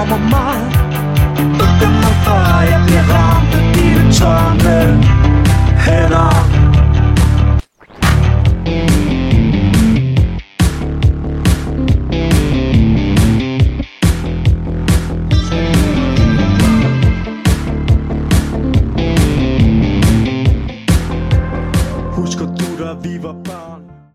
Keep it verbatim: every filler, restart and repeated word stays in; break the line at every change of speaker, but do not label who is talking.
mig. Åbn mig for, jeg bliver ramt af dine tomme.